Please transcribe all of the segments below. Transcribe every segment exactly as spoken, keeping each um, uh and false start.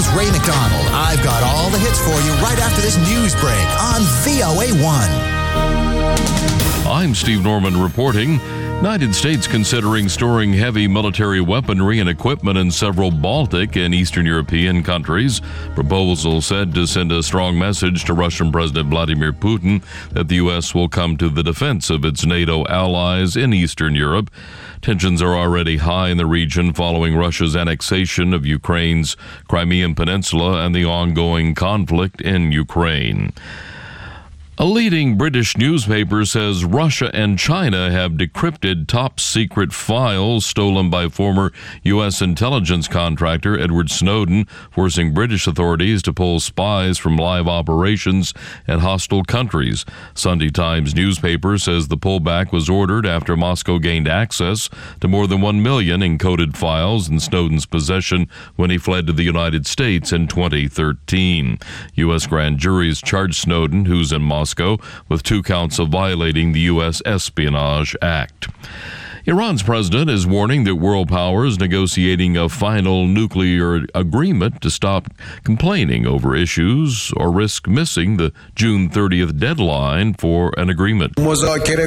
Ray McDonald. I've got all the hits for you right after this news break on V O A one. I'm Steve Norman reporting. United States considering storing heavy military weaponry and equipment in several Baltic and Eastern European countries. Proposal said to send a strong message to Russian President Vladimir Putin that the U S will come to the defense of its NATO allies in Eastern Europe. Tensions are already high in the region following Russia's annexation of Ukraine's Crimean Peninsula and the ongoing conflict in Ukraine. A leading British newspaper says Russia and China have decrypted top-secret files stolen by former U S intelligence contractor Edward Snowden, forcing British authorities to pull spies from live operations in hostile countries. Sunday Times newspaper says the pullback was ordered after Moscow gained access to more than one million encoded files in Snowden's possession when he fled to the United States in twenty thirteen. U S grand juries charged Snowden, who's in Moscow, with two counts of violating the U S Espionage Act. Iran's president is warning that world powers negotiating a final nuclear agreement to stop complaining over issues or risk missing the June thirtieth deadline for an agreement. Speaking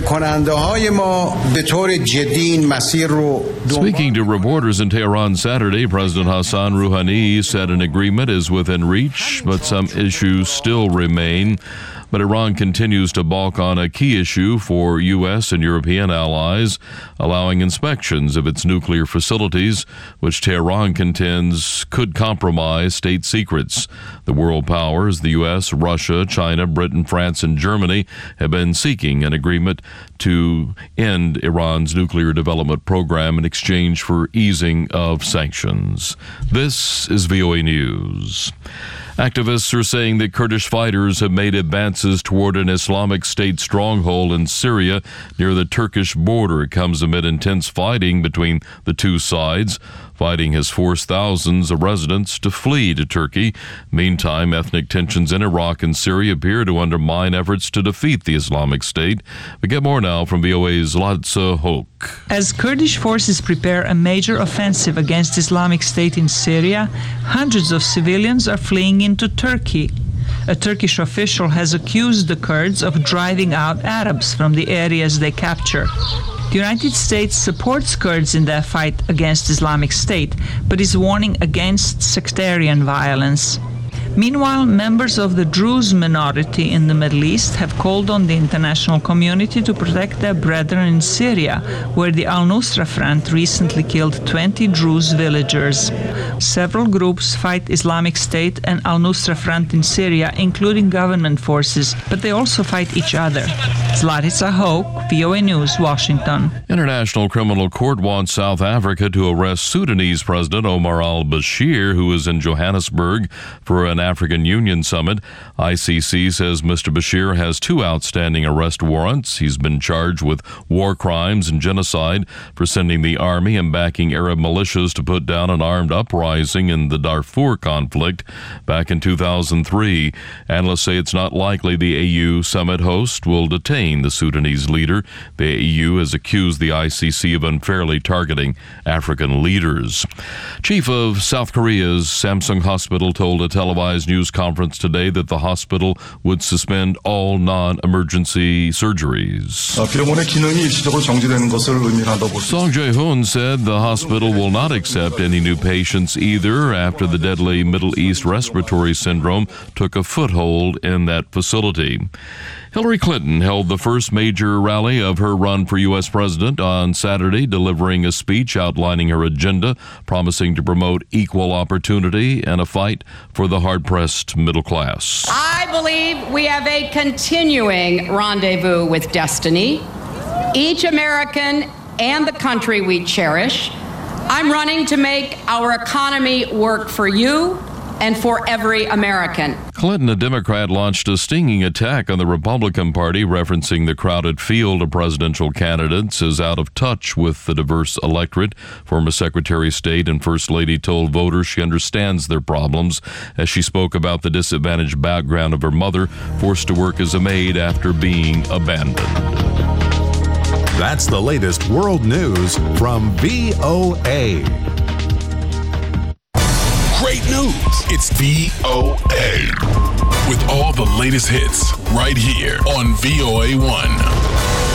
to reporters in Tehran Saturday, President Hassan Rouhani said an agreement is within reach, but some issues still remain. But Iran continues to balk on a key issue for U S and European allies, allowing inspections of its nuclear facilities, which Tehran contends could compromise state secrets. The world powers, the U S, Russia, China, Britain, France, and Germany, have been seeking an agreement to end Iran's nuclear development program in exchange for easing of sanctions. This is V O A News. Activists are saying that Kurdish fighters have made advances toward an Islamic State stronghold in Syria near the Turkish border. It comes amid intense fighting between the two sides. Fighting has forced thousands of residents to flee to Turkey. Meantime, ethnic tensions in Iraq and Syria appear to undermine efforts to defeat the Islamic State. We get more now from V O A's Latsa Hoke. As Kurdish forces prepare a major offensive against Islamic State in Syria, hundreds of civilians are fleeing into Turkey. A Turkish official has accused the Kurds of driving out Arabs from the areas they capture. The United States supports Kurds in their fight against Islamic State, but is warning against sectarian violence. Meanwhile, members of the Druze minority in the Middle East have called on the international community to protect their brethren in Syria, where the Al-Nusra Front recently killed twenty Druze villagers. Several groups fight Islamic State and Al-Nusra Front in Syria, including government forces, but they also fight each other. Zlatica Hoke, V O A News, Washington. International Criminal Court wants South Africa to arrest Sudanese President Omar al-Bashir, who is in Johannesburg for an African Union summit. I C C says Mister Bashir has two outstanding arrest warrants. He's been charged with war crimes and genocide for sending the army and backing Arab militias to put down an armed uprising in the Darfur conflict back in two thousand three. Analysts say it's not likely the A U summit host will detain the Sudanese leader. The A U has accused the I C C of unfairly targeting African leaders. Chief of South Korea's Samsung Hospital told a televised news conference today that the hospital would suspend all non-emergency surgeries. Song Jae-hoon said the hospital will not accept any new patients either after the deadly Middle East respiratory syndrome took a foothold in that facility. Hillary Clinton held the first major rally of her run for U S president on Saturday, delivering a speech outlining her agenda, promising to promote equal opportunity and a fight for the hard-pressed middle class. I believe we have a continuing rendezvous with destiny. Each American and the country we cherish. I'm running to make our economy work for you and for every American. Clinton, a Democrat, launched a stinging attack on the Republican Party, referencing the crowded field of presidential candidates is out of touch with the diverse electorate. Former Secretary of State and First Lady told voters she understands their problems as she spoke about the disadvantaged background of her mother, forced to work as a maid after being abandoned. That's the latest world news from V O A. Great news. It's V O A. With all the latest hits right here on V O A one.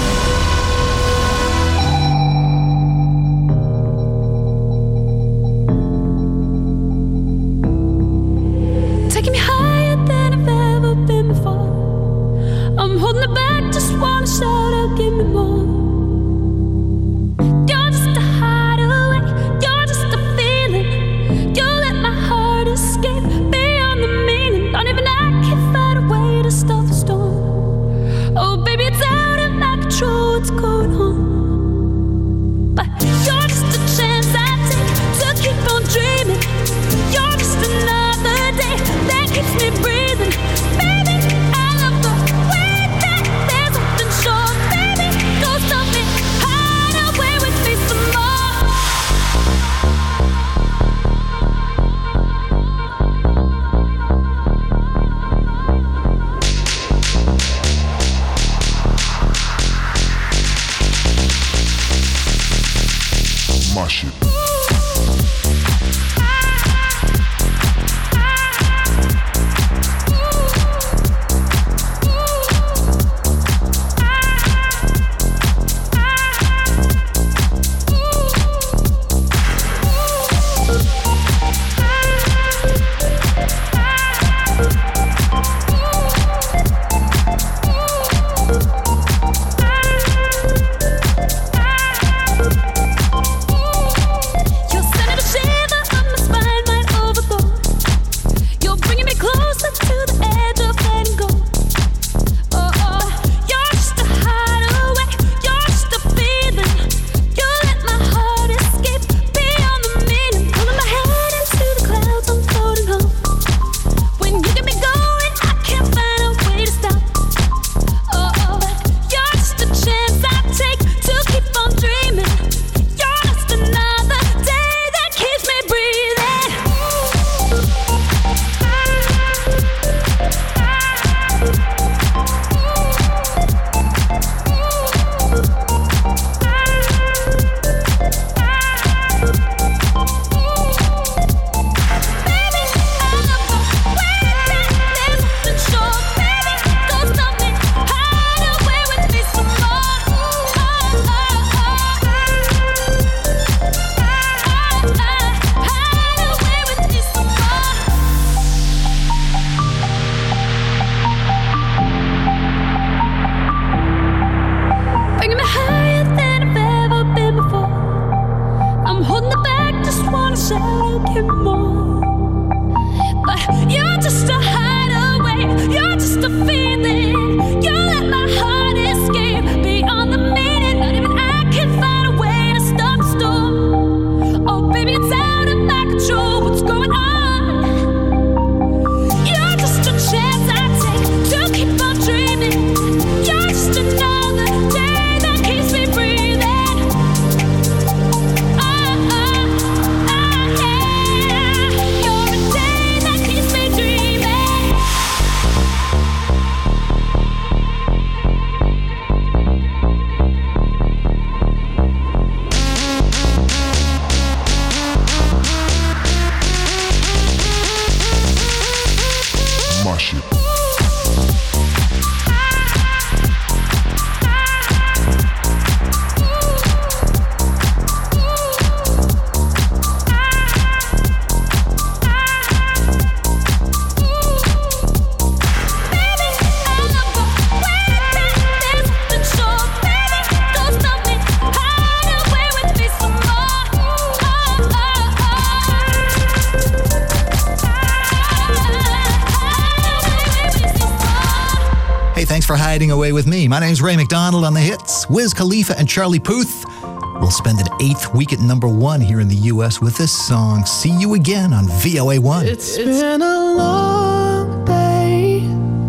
For hiding away with me. My name's Ray McDonald on the hits. Wiz Khalifa and Charlie Puth will spend an eighth week at number one here in the U S with this song. See you again on V O A one. It's been a long day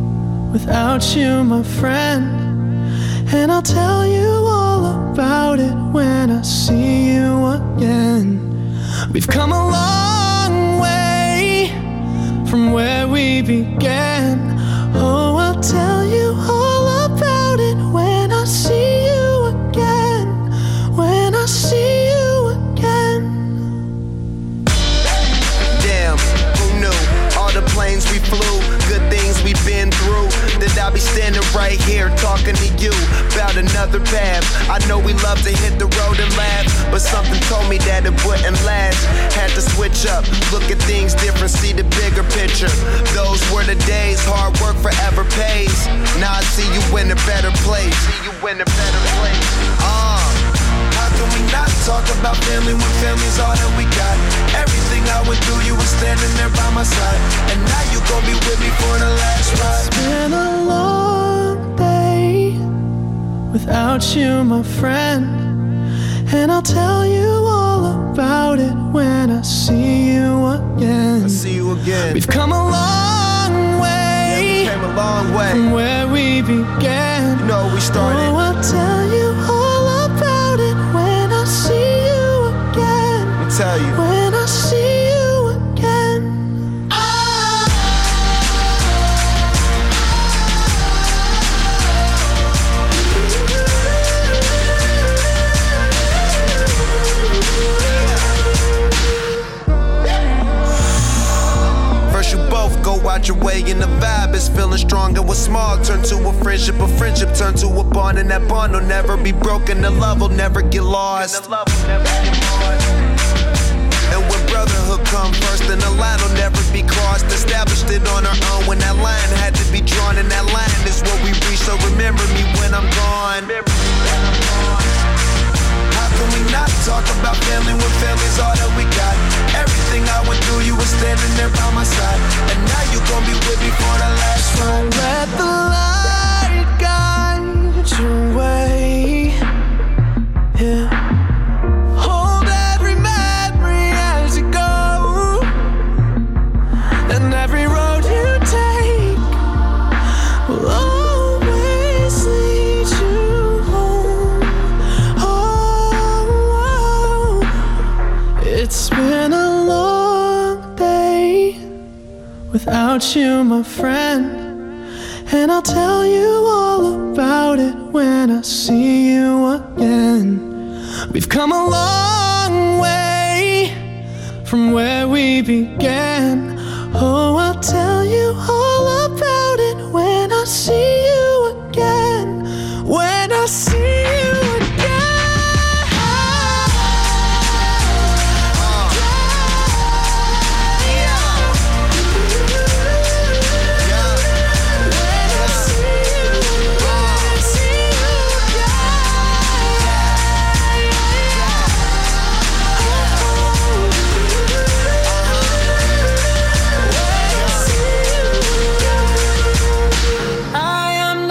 without you, my friend, and I'll tell you all about it when I see you again. We've come a long way from where we began. Oh, I'll tell you all about it when I see you again, when I see you again. Damn, who I'll be standing right here talking to you about another path. I know we love to hit the road and laugh, but something told me that it wouldn't last. Had to switch up, look at things different, see the bigger picture. Those were the days, hard work forever pays. Now I see you in a better place. See you in a better place. Uh, how can we not talk about family when family's all that we got? Everything I went through, you were standing there by my side, and now you gon' be with me for the last ride. It's been a long day without you, my friend, and I'll tell you all about it when I see you again. I see you again. We've come a long way, yeah, we came a long way from where we began. You know we started. Oh, I'll tell you all about it when I see you again. Let me tell you. When I see you again. First you both go out your way and the vibe is feeling strong, and what's small turn to a friendship, a friendship turn to a bond, and that bond will never be broken, the love will never get lost. And when brotherhood come first, then the line will never be crossed. Established it on our own when that line had to be drawn, and that line is what we reach, so remember me when I'm gone. How can we not talk about family when family's all that we got? Everything I went through, you were standing there by my side, and now you gon' be with me for the last ride. Let the light guide your way. Yeah. Hold every memory as you go, and every road you take will always lead you home. Oh, it's been a long day without you, my friend, and I'll tell you all about it when I see you again. We've come a long way from where we began. Oh, I'll tell you all about it when I see you again. When I see you again. I am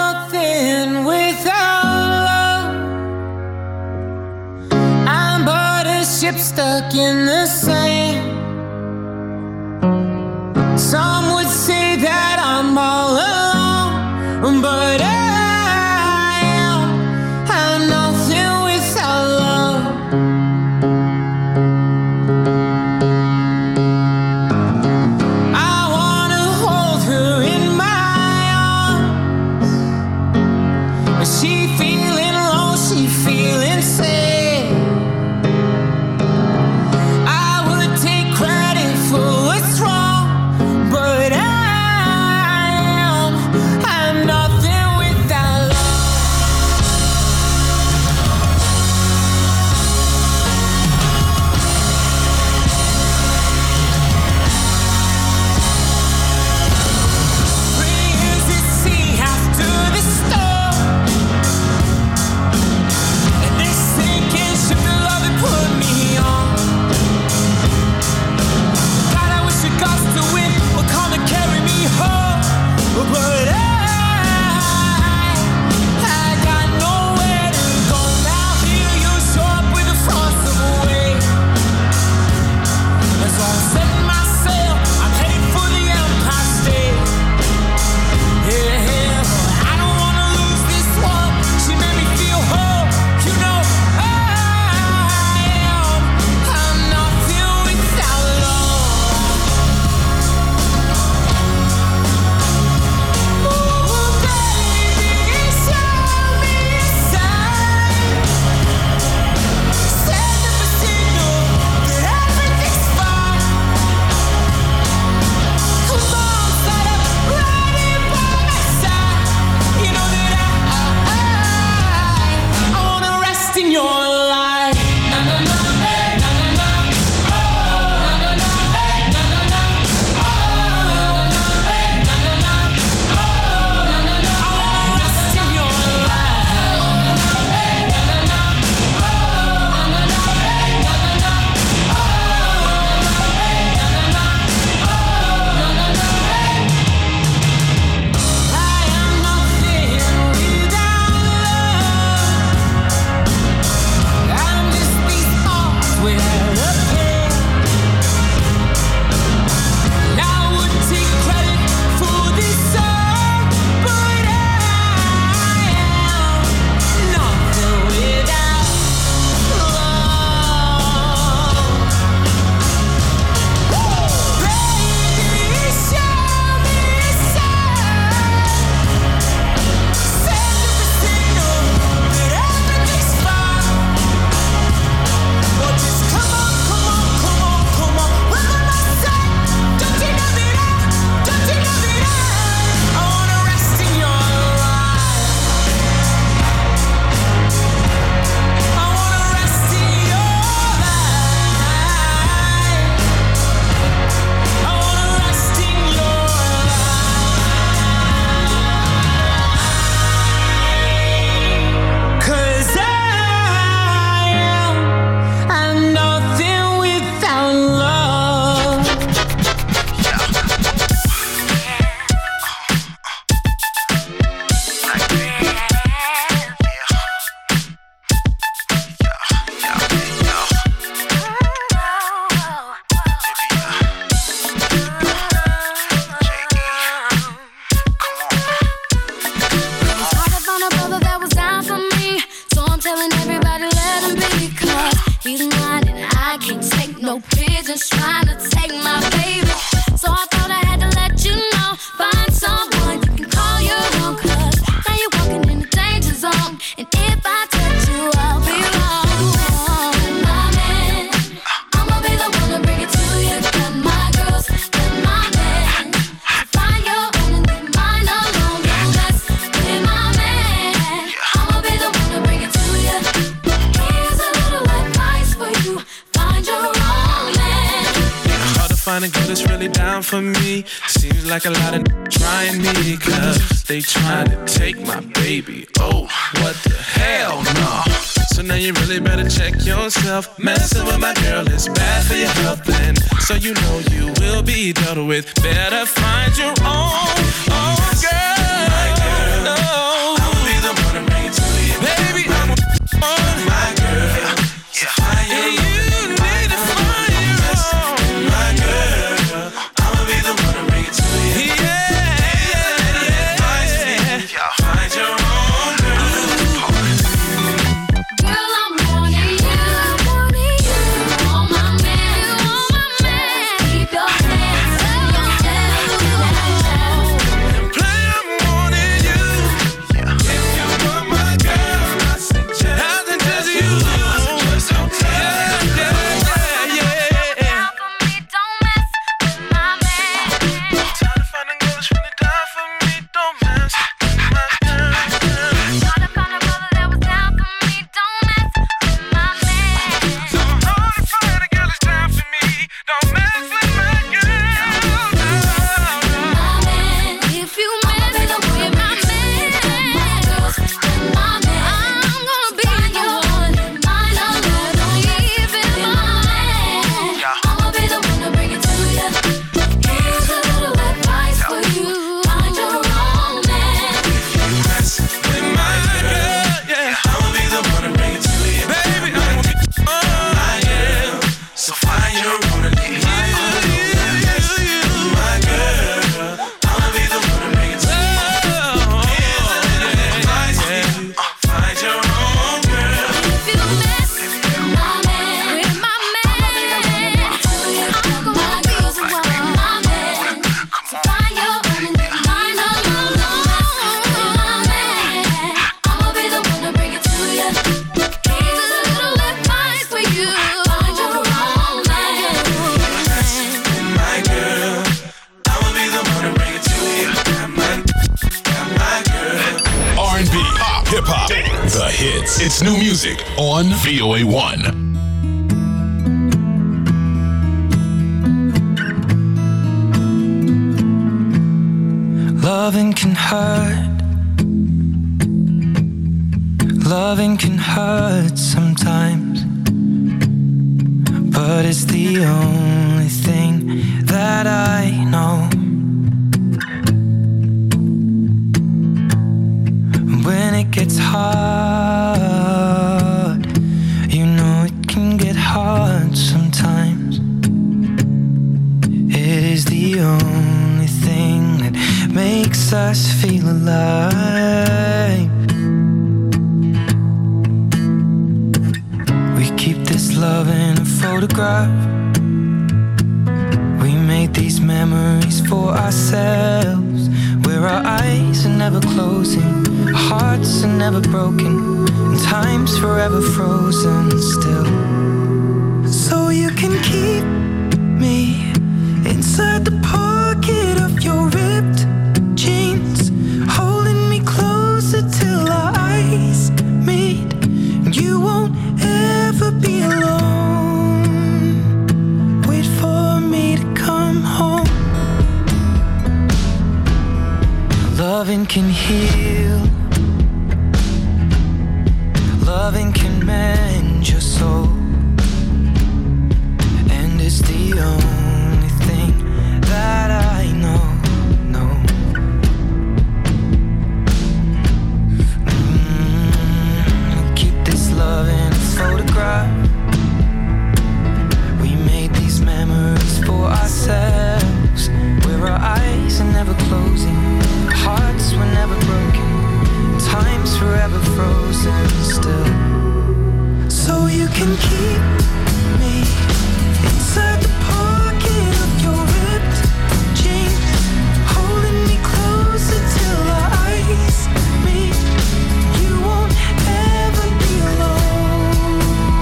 find a girl that's really down for me. Seems like a lot of trying me, cause they trying to take my baby. Oh, what the hell, no. So now you really better check yourself. Messing with my girl is bad for your health, and so you know you will be dealt with. Better find your own, own girl. My girl, no. I'll be the one to bring it to you. Baby, I'm on my girl. So find your own. You need to find your own. My girl, I'll be the one to bring it to you. Yeah, yeah, yeah, yeah. Find your own. It's new music on V O A one. Loving can hurt. Loving can hurt sometimes, but it's the only thing that I know. When it gets hard, you know it can get hard sometimes. It is the only thing that makes us feel alive. We keep this love in a photograph. We made these memories for ourselves, where our eyes are never closing, our hearts are never broken, and time's forever frozen still. So you can keep me inside the pocket of your ripped jeans, holding me closer till our eyes meet, and you won't ever be alone. Wait for me to come home. Loving can heal. Loving can mend your soul. And it's the only thing that I know, know. Mm, keep this love in a photograph. We made these memories for ourselves, where our eyes are never closing, hearts were never broken, time's forever frozen still. So you can keep me inside the pocket of your ripped jeans, holding me closer till our eyes meet. You won't ever be alone.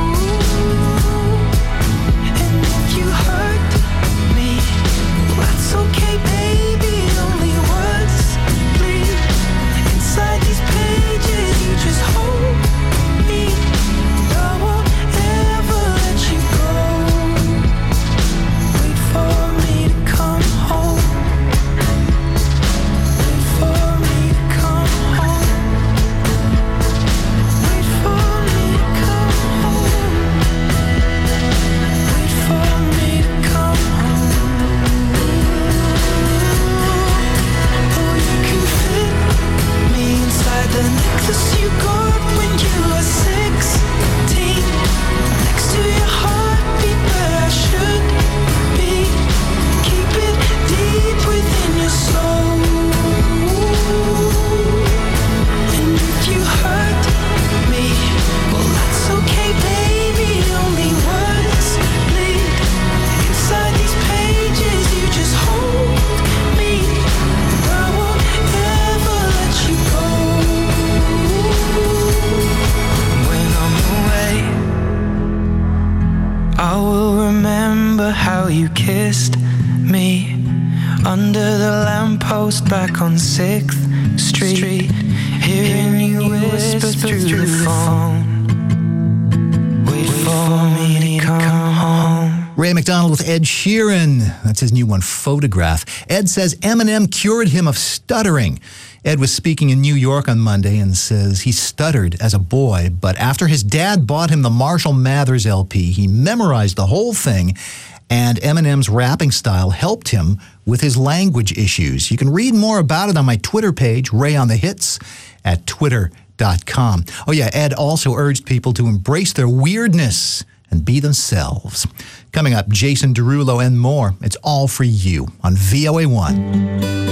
And if you hurt me, that's okay, baby. Only words bleed inside these pages. You just hold me. I won't ever me under the lamppost back on sixth Street, hearing you whisper through the phone. Wait for me to come home. Ray McDonald with Ed Sheeran. That's his new one, Photograph. Ed says Eminem cured him of stuttering. Ed was speaking in New York on Monday and says he stuttered as a boy, but after his dad bought him the Marshall Mathers L P, he memorized the whole thing, and Eminem's rapping style helped him with his language issues. You can read more about it on my Twitter page, Ray on the Hits, at twitter dot com. Oh yeah, Ed also urged people to embrace their weirdness and be themselves. Coming up, Jason Derulo and more. It's all for you on V O A one.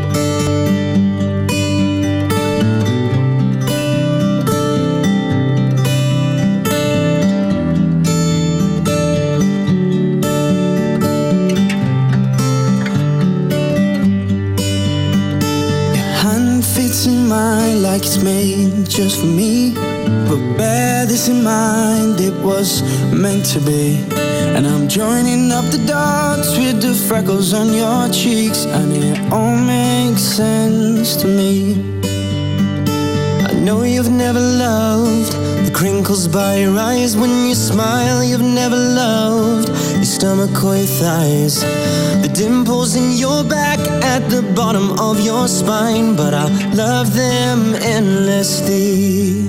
Like it's made just for me, but bear this in mind, it was meant to be. And I'm joining up the dots with the freckles on your cheeks, and it all makes sense to me. I know you've never loved the crinkles by your eyes when you smile. You've never loved your stomach or your thighs, the dimples in your back at the bottom of your spine, but I love them endlessly.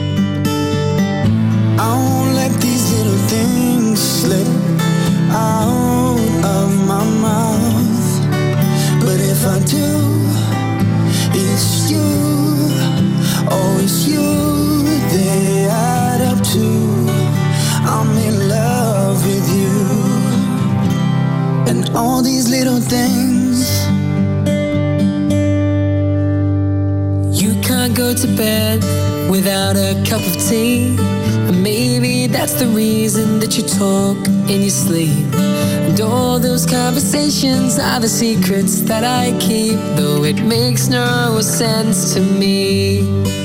I won't let these little things slip out of my mouth, but if I do, it's you, oh it's you, they add up to I'm in love with you. And all these little things. You can't go to bed without a cup of tea, and maybe that's the reason that you talk in your sleep. And all those conversations are the secrets that I keep, though it makes no sense to me.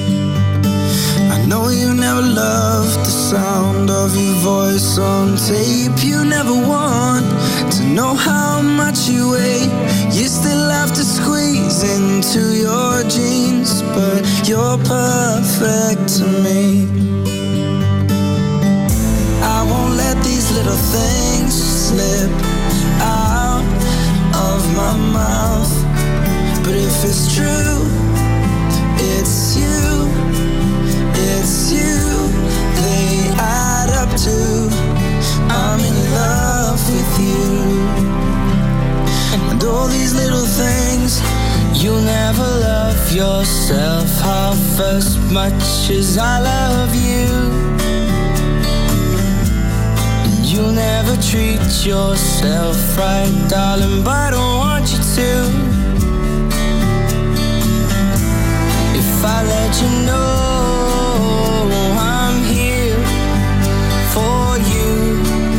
I know you never loved the sound of your voice on tape. You never want to know how much you weigh. You still have to squeeze into your jeans, but you're perfect to me. I won't let these little things slip out of my mouth, but if it's true, it's you, it's you, they add up to I'm in love with you. And all these little things. You'll never love yourself half as much as I love you. And you'll never treat yourself right, darling, but I don't want you to. If I let you know I'm here for you,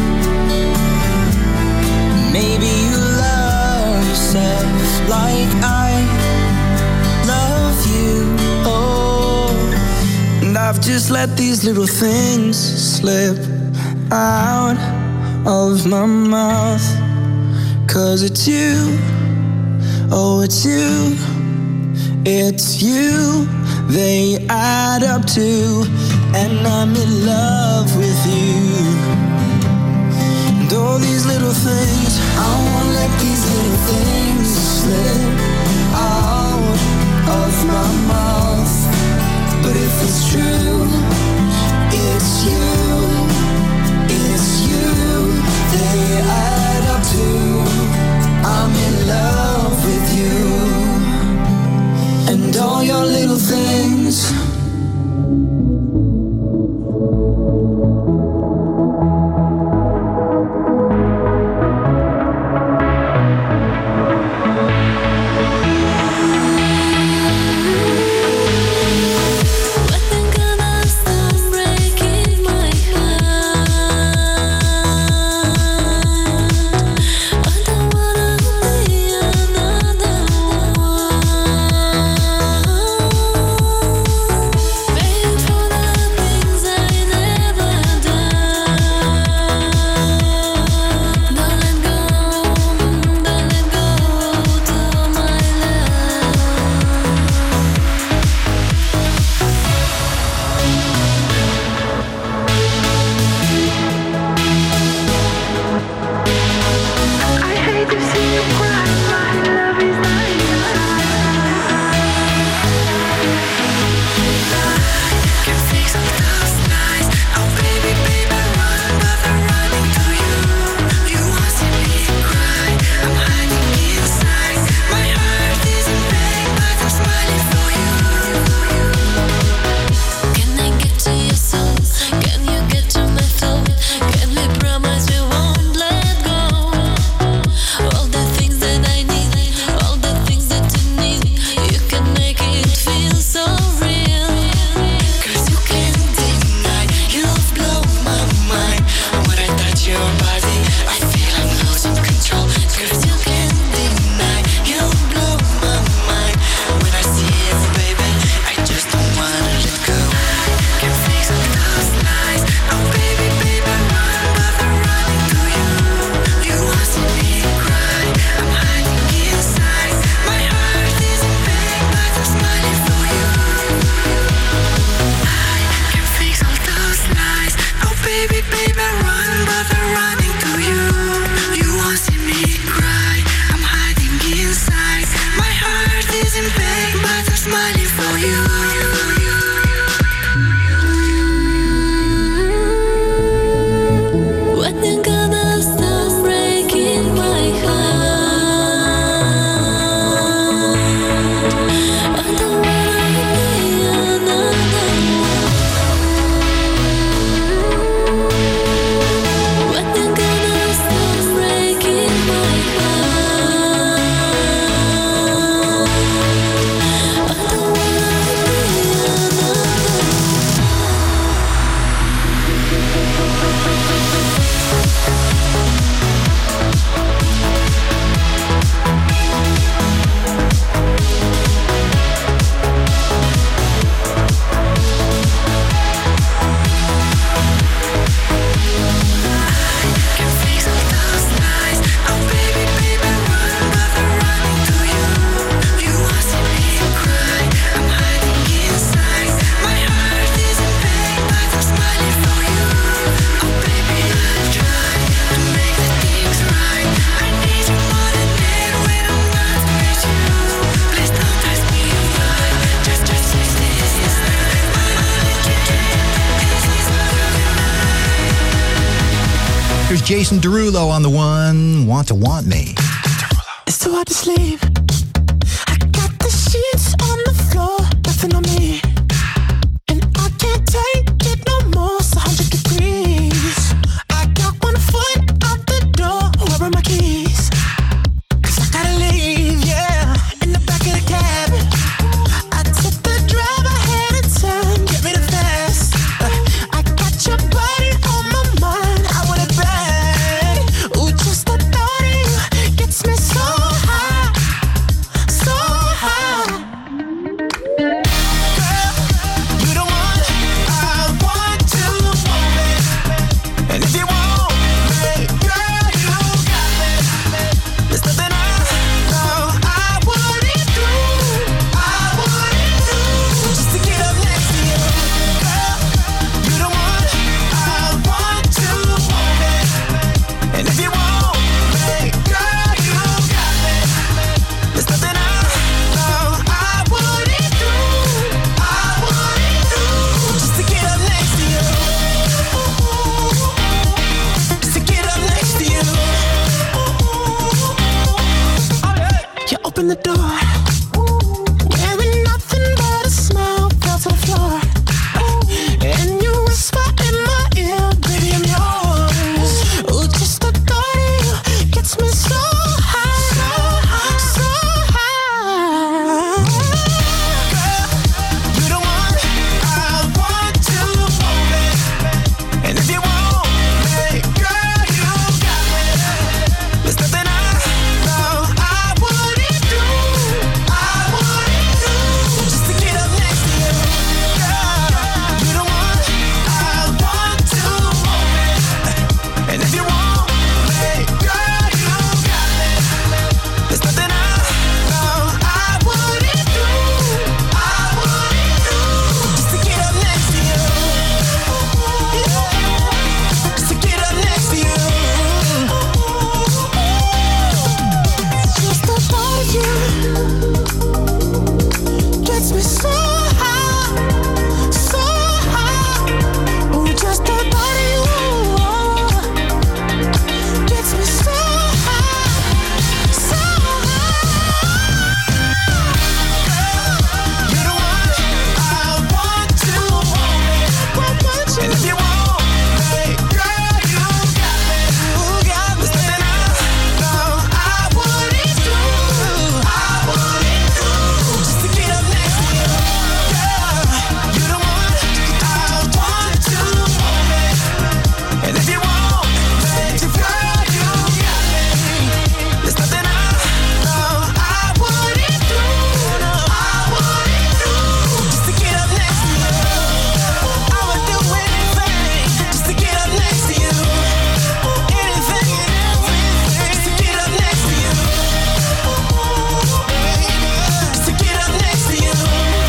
maybe you love yourself like I love you. Oh, and I've just let these little things slip out of my mouth, 'cause it's you, oh it's you, it's you, they add up to, and I'm in love with you. And all these little things, I won't let these little things slip out of my mouth, but if it's true, it's you, it's you, they add up to I'm in love with you. And all your little things. is Jason Derulo on the one, Want to Want Me. It's too hard to sleep. I got the sheets on the floor, nothing on me. And I can't take it no more, it's one hundred degrees. I got one foot out the door, where are my keys? Cause I gotta leave, yeah, in the back of the cab. I took the drive ahead of time, get me the fast. I got your body on my mind, I want it bad. Ooh, just the thought of you gets me so high, so high. Girl, you the one I want to want me. And if you want me, girl, you got me. There's nothing I know I wouldn't do, I wouldn't do, just to get up next to you. Girl, you the one I want to want me. And if you want me, girl, you got me. There's nothing I know I wouldn't do, I wouldn't do, just to get up next to you. Just to get up next to you. You open the door, wearing nothing but a smile, fell to the floor. And you whisper in my ear, baby, I'm yours. Ooh, just the thought of you gets me so high, so high, so high. Girl, you the one I want to want me. And if you want me, girl, you got me. There's nothing I know I wouldn't do, I wouldn't do, just to get up next to you. Girl, you the one I want to want me. And if you want me, girl, you got me. There's nothing I know I wouldn't do, I wouldn't do, just to get up next to you. Just to get up next to you. Just the thought of you gets me so high, so high. Ooh, just the thought of you gets me so high, so high. Girl, you're the one I want to want me. And if you want me, girl, you got me. You got me. There's nothing I know I wouldn't do, I wouldn't do, just to get up next to you. Girl, you're the one I want to want me. And if you want me, girl, you got me. There's nothing I know I wouldn't do, I wouldn't do, just to get up next to you. I would do anything just to get up next to you. Anything and everything just to get up next to you. Just to get up next to you.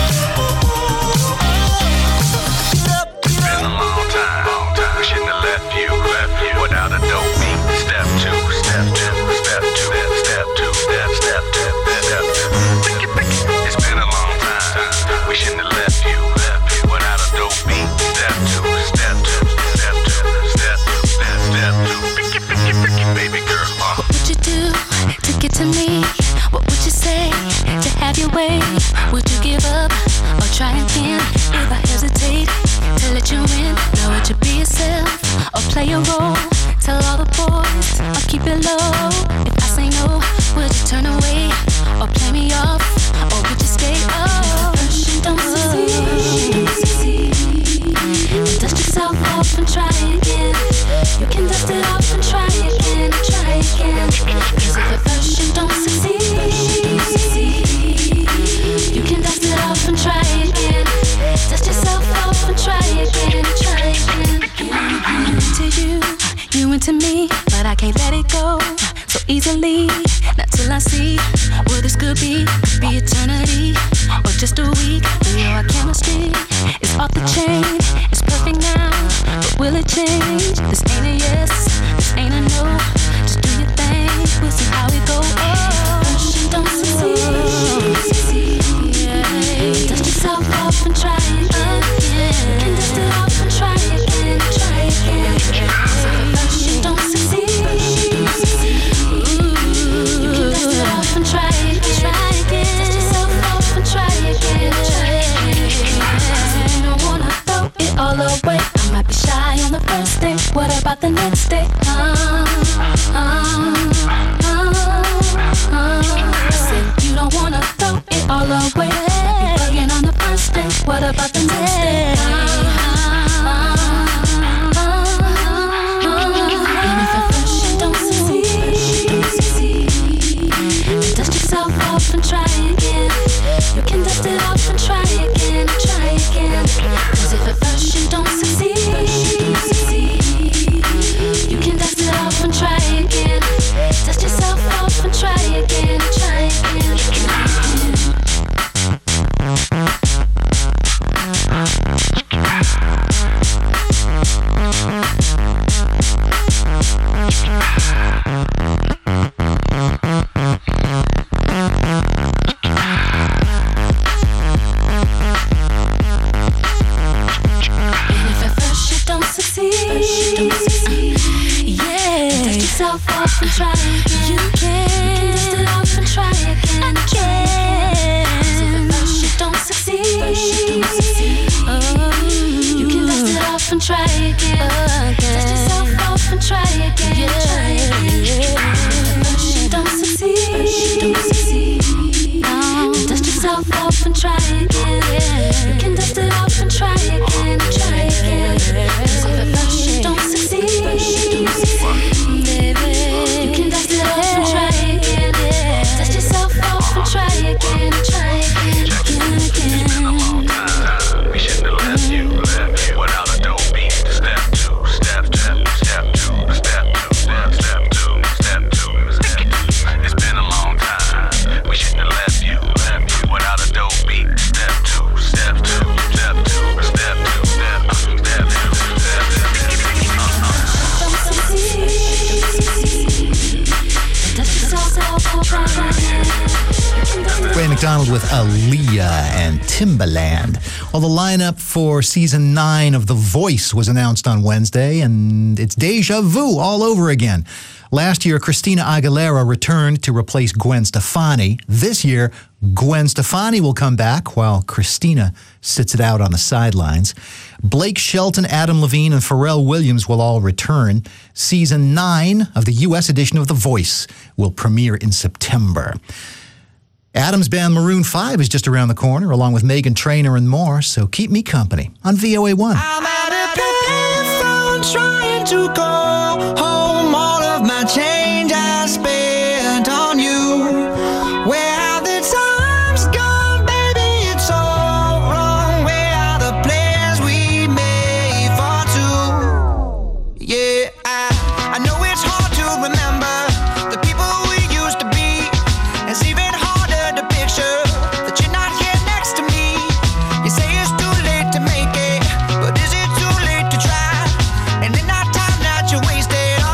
Get up, get Been a long time, long time. We shouldn't have left you, left you without a dope beat. Step two, step two, step two, step two, step, step two, step two. Pick it, pick it. It's been a long time. We shouldn't have left you, left you without a dope beat. Step two, step two, step two, step two, step, step two. Pick it, pick it, pick it, baby girl. Uh. What would you do to get to me? What would you say to have your way? Would you give up or try again? If I hesitate to let you in, now would you be yourself or play a role? Tell all the boys or keep it low. If I say no, would you turn away or play me off? Or would you stay up? Don't succeed. Dust yourself off and try again. You can dust it off and try again, try again. Cause if at first you don't succeed, you can dust it off and try again. Dust yourself off and try again, try again. I'm into you, you into me, but I can't let it go so easily. Not till I see what this could be, be eternity or just a week. We know our chemistry is off the chain. It's perfect now, but will it change? This ain't a yes, this ain't a no. Just do your thing, we'll see how it goes. Oh, don't succeed. Yeah. Dust yourself off and try again. You can dust it off and try again, try again. Don't succeed. what about the next day? Uh, uh, uh, uh. I said you don't wanna throw it all away. You're bugging on the first day, what about the next day? Uh, uh, uh, uh. And if at first you don't succeed, don't succeed, then dust yourself off and try again. You can dust it off and try again, try again. Cause if at first you don't succeed, you can dust it off and try again. Dust yourself off and try again, try again, try again. Off and try again. You can dust it off and try again. Again. If at first you don't succeed, oh, you can dust it off and try again. Dust yourself off and try again. Try again. If at first you don't succeed, no, dust yourself off and try again. You can dust it off and try again. Try again. Cause if at first you don't succeed, you can dust it off and try again. Dust yourself off and try again. Try again, again, again. It's been a long time. We shouldn't have left you, left you without a dope beat. Step two, step two, step two, step two, step, step two, step two, step two. It's been a long time. We shouldn't have left you, left you without a dope beat. Step two, step two, step two, step two, step two, step two, step two. Ray McDonald with Aaliyah and Timbaland. Well, the lineup for season nine of The Voice was announced on Wednesday, and it's deja vu all over again. Last year, Christina Aguilera returned to replace Gwen Stefani. This year, Gwen Stefani will come back while Christina sits it out on the sidelines. Blake Shelton, Adam Levine, and Pharrell Williams will all return. Season nine of the U S edition of The Voice will premiere in September. Adam's band Maroon five is just around the corner, along with Meghan Trainor and more, so keep me company on V O A one. I'm at a payphone trying to call home. All of my change I spent on you. Where have the times gone, baby? It's all wrong. Where are the plans we made for two? Yeah, I, I know it's hard to remember the people we used to be. It's even harder to picture that you're not here next to me. You say it's too late to make it, but is it too late to try? And in that time that you wasted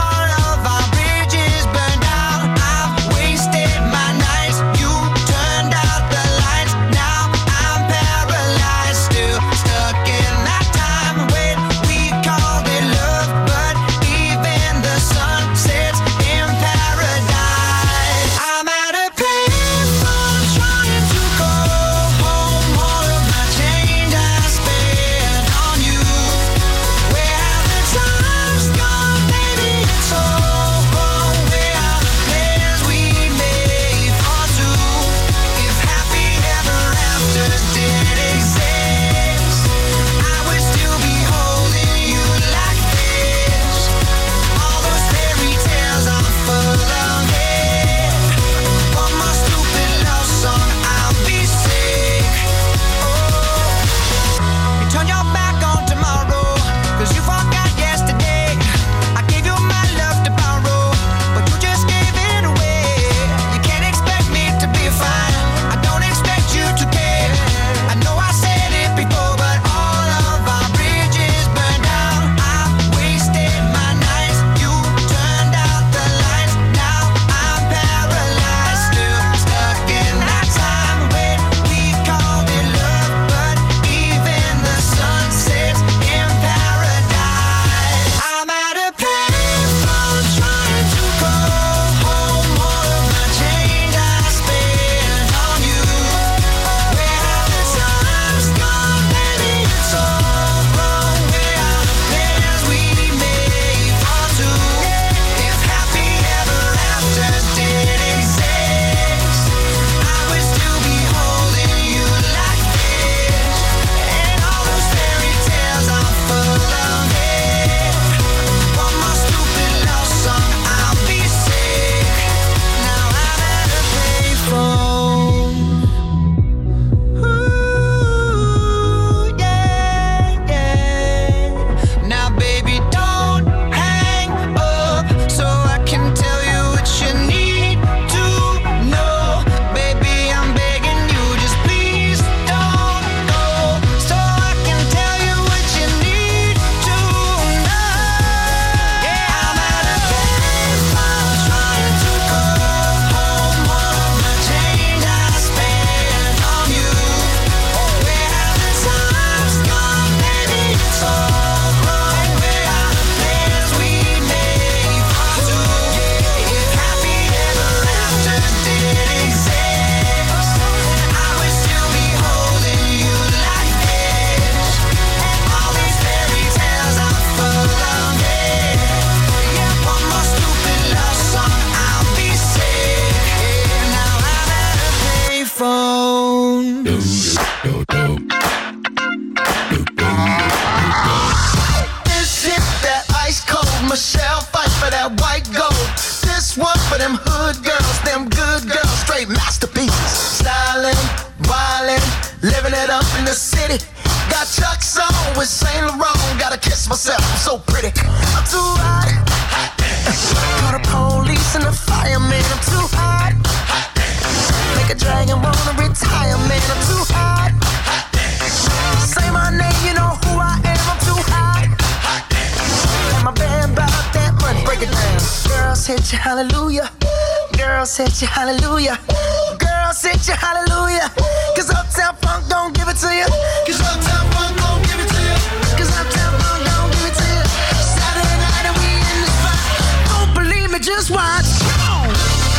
them hood girls, them good girls, straight masterpieces. Stylin', wildin', living it up in the city. Got Chuck's on with Saint Laurent. Gotta kiss myself, I'm so pretty. I'm too hot. Call the police and the fireman. I'm too hot. Make a dragon wanna retire, man. I'm too hot. Say my name, you know who I am. I'm too hot. And my band bought that money. Break it down. Girls hit you, hallelujah. Girls hit you, hallelujah. Girls hit you, hallelujah. Cause Uptown Funk don't give it to you. Cause Uptown Funk don't give it to you. Cause Uptown Funk don't give it to you. Saturday night and we in the spot. Don't believe me, just watch. Come on.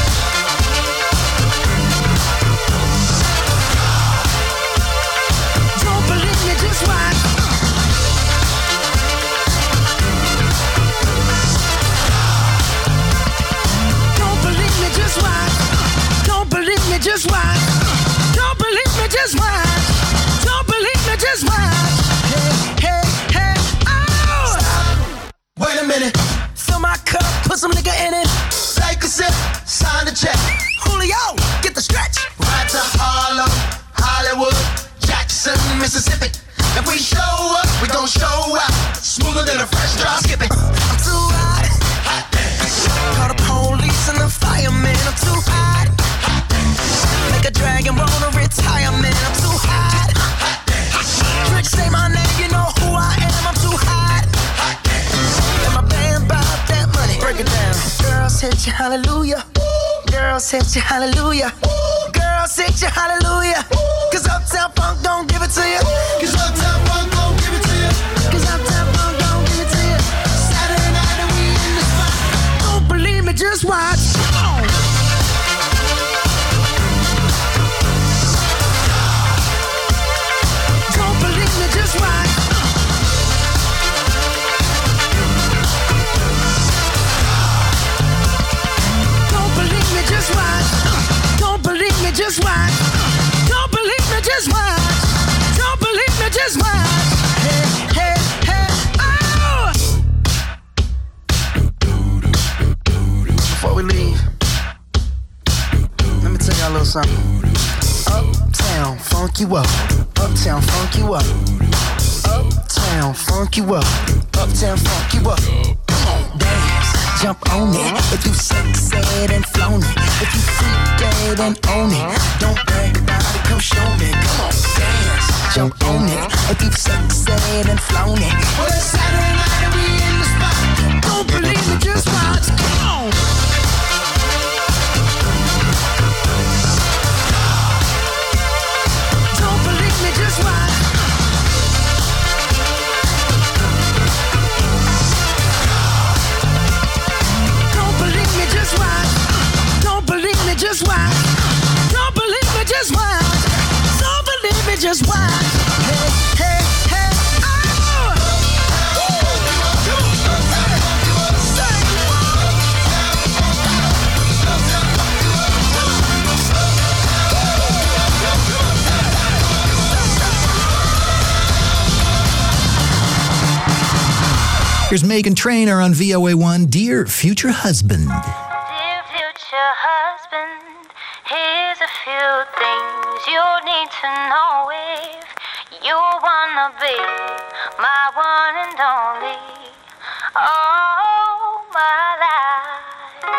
Don't believe me, just watch. Don't believe me, just watch. Don't believe me, just watch. Don't believe me, just watch. Don't believe me, just watch. Hey, hey, hey, oh! Stop. Wait a minute. Fill my cup, put some nigga in it. Take a sip, sign the check. Julio, get the stretch. Right to Harlem, Hollywood, Jackson, Mississippi. If we show up, we gon' show out. Smoother than a fresh drop skipping. I'm too hot. Call the police and the fireman. I'm too hot. Make a dragon wanna retire, man. I'm too hot. Trick, say my name, you know who I am. I'm too hot. And my band bought that money. Break it down. Girls hit you, hallelujah. Girls hit you, hallelujah. Girls hit you, hallelujah. Cause Uptown Funk don't give it to you. Cause Uptown Funk don't give it to you. Cause Uptown Funk don't give it to you. Saturday night and we in the spot. Don't believe me, just watch. Come on. Don't believe me, just watch. Don't believe me, just watch. Don't believe me, just watch. Don't believe me, just watch. Don't believe me, just watch. Hey, hey, hey, oh! Before we leave, let me tell y'all a little something. Uptown, funk you up. Uptown, funk you up. Uptown, funk you up. Uptown, funk you up. Come on, dance, jump on it. If you sexed and flown it, if you freak dead and own it, don't brag about it, come show me. Come on, dance, jump on it. If you sexed and flown it, well, it's Saturday night and we in the spot. Don't believe me, just watch. Come on. Don't believe me, just watch. Don't believe me, just watch. Don't believe me, just watch. Don't believe me, just watch. Don't believe me, just watch. Hey, hey, hey, oh! Here's Meghan Trainor on V O A one, Dear Future Husband. Dear future husband, here's a few things you need to know if you wanna be my one and only. Oh, my life.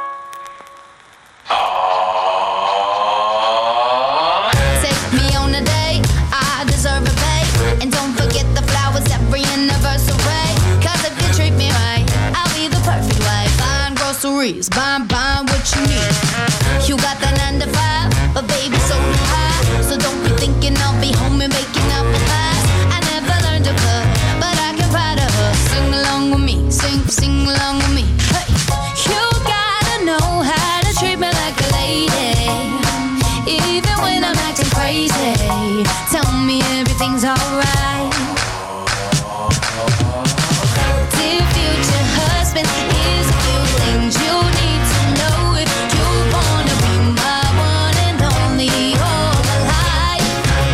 Take me on a date, I deserve a pay. And don't forget the flowers every anniversary. Cause if you treat me right, I'll be the perfect wife. Buying groceries, buying, buying what you need. You got that nine to five, but baby, so do I. So don't be thinking I'll be home and making apple pies. I never learned to cook, but I can ride a hook. Sing along with me, sing, sing along with me. Hey, you gotta know how to treat me like a lady, even when I'm acting crazy. Tell me everything's alright. Dear future husband, here's a few things you need to know if you wanna be my one and only all my life.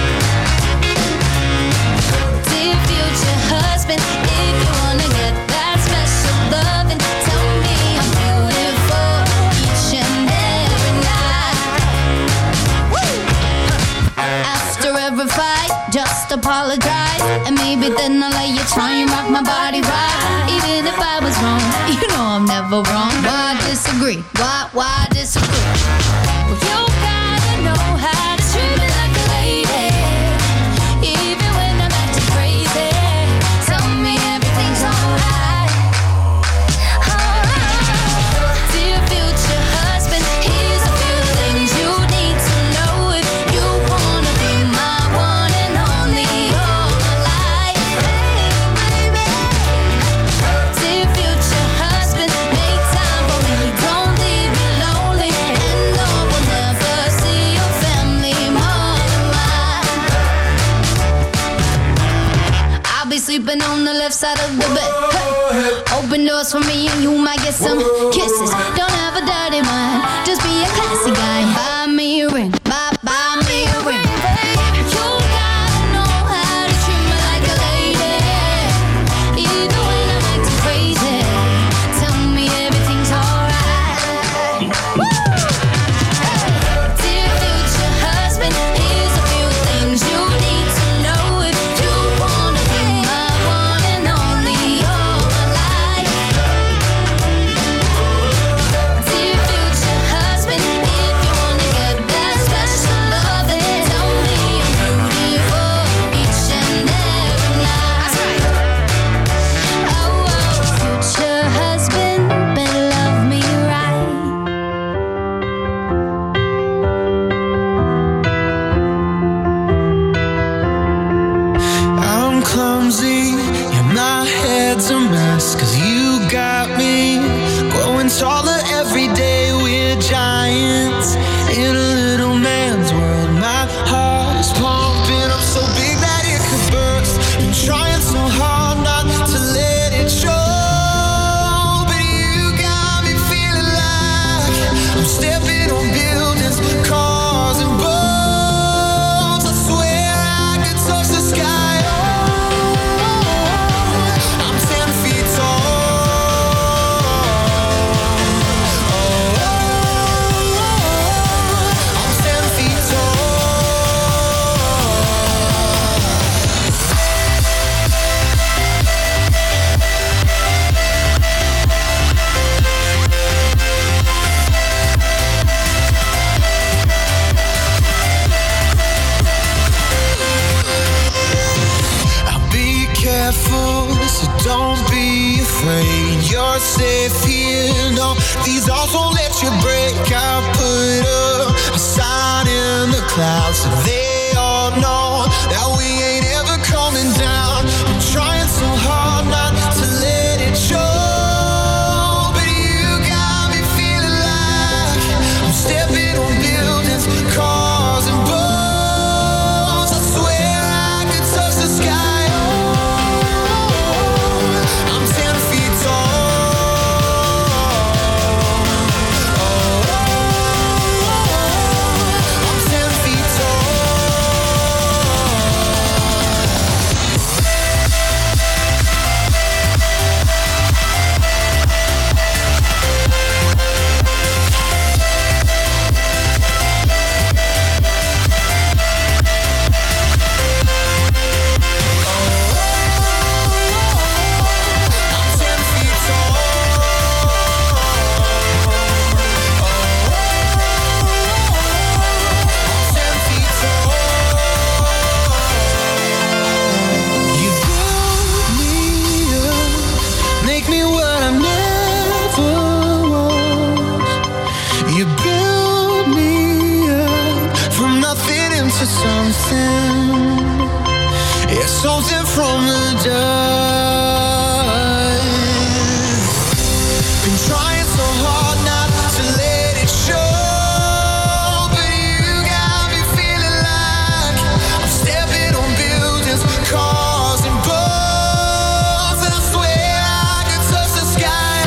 Dear future husband, if you wanna get that special love, then tell me I'm beautiful each fight, just apologize. And maybe then I'll let you try and rock my body right. Even if I was wrong, you know I'm never wrong. Why disagree? Why, why disagree? Well, you gotta know how to treat me like a lady. Even when I'm acting crazy, tell me everything's alright. Alright. Dear future husband, here's a few things you need to know if you wanna be my one and only all my life. Dear future husband, make time for me, don't leave me lonely, and no one ever see your family more than mine. I'll be sleeping on the left side of the bed. Hey. Open doors for me and you might get some kisses. Don't have a dirty mind, just be a classy guy. Buy me a ring, buy, buy me a ring. You gotta know how to treat me like a lady. Even when I'm acting crazy, tell me everything's alright. Dear future husband, here's a few things you need to know if you wanna be my one and only all my life. Dear future husband, if you wanna get that special love, then tell me I'm beautiful each and every night. Oh, oh, future husband, better love me right. I'm clumsy, yeah, my head's a mess. Cause you got me growing taller every day. We're giants in a little man's world. My heart is pumping up so big that it could burst. Been trying so hard not to let it show. But you got me feeling like I'm stepping on buildings, cars and boats. I swear I could touch the sky. I'm ten feet tall. I'm ten feet tall. I'll be careful, so don't be afraid. You're safe here, no, these walls won't let you break. I put up a sign in the clouds so they all know that we ain't ever coming down. I'm trying so hard not to let it show. But you got me feeling like I'm stepping on buildings, cars and boats. I swear I could touch the sky. I'm ten feet tall. I'm ten feet tall. I'm ten feet tall. I'm ten feet tall. You build me up, make me what I never was. You build me up from nothing into something. Yeah, something from the dust. Been trying so hard not to let it show. But you got me feeling like I'm stepping on buildings, cars and boats. And I swear I could touch the sky.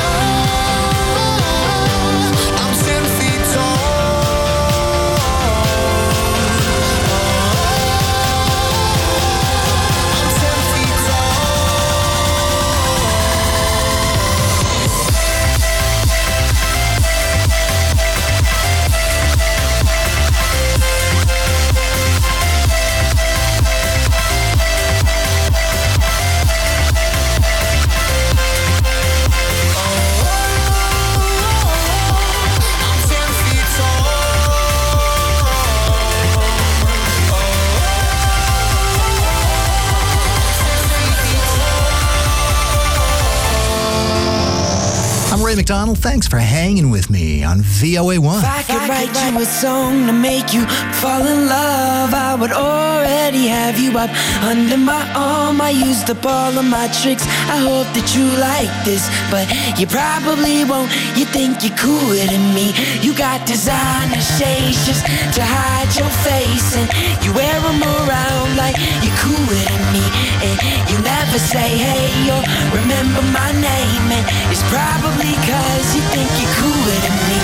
I'm ten feet tall. I'm ten feet tall. Ray McDonald. Thanks for hanging with me on V O A one. If I could write you a song to make you fall in love, I would already have you up under my arm. I used up all of my tricks. I hope that you like this, but you probably won't. You think you're cooler than me. You got designer shades just to hide your face, and you wear them around like you're cooler than me. And you never say hey or remember my name, and it's probably cause you think you're cooler than me.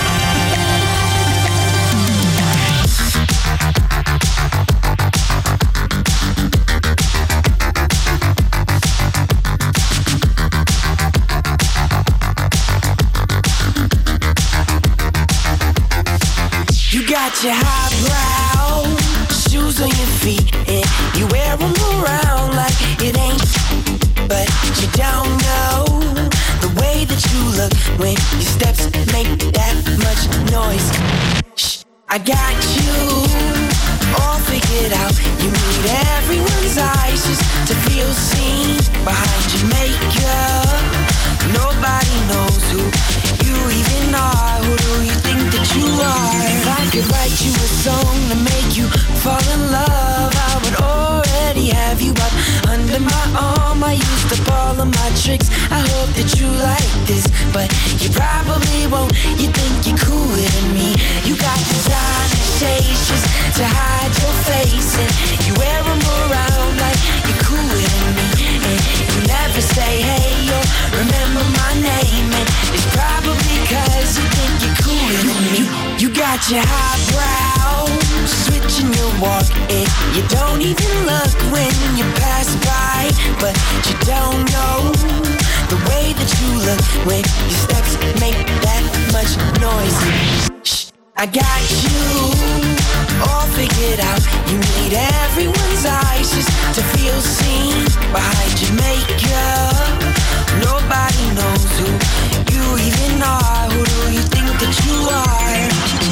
You got your highbrow shoes on your feet, and you wear them around like it ain't. But you don't know the way that you look when your steps make that much noise. Shh, I got you all figured out. You need everyone's eyes just to feel seen behind your makeup. Nobody knows who you even are. Who do you think that you are? If I could write you a song to make you fall in love, I would already have you up under my arm. I used up all of my tricks. I hope that you like this, but you probably won't. You think you're cooler than me. You got designer shades just to hide your face, and you wear them around like you're cooler than me. And you never say hey or remember my name, and it's probably cause you think you're cooler than me. You got your highbrow switching your walk, and you don't even look when you pass by. But you don't know the way that you look when your steps make that much noise. Shh, I got you all figured out. You need everyone's eyes just to feel seen behind your makeup. Nobody knows who you even are. Who do you think that you are?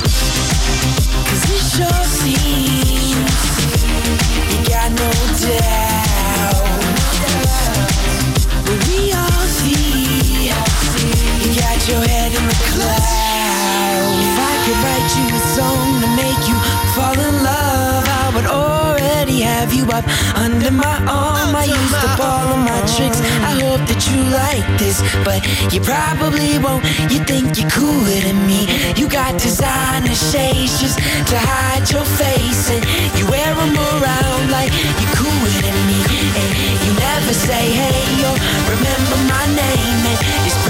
Cause it sure seems you got no doubt. But we all see you got your head in the clouds. If I could write you a song to make you fall in love, I would already have you up under my arm. I used up all of my tricks. I hope that you like this, but you probably won't. You think you're cooler than me. You got designer shades just to hide your face, and you wear them around like you're cooler than me. And you never say hey or remember my name, and it's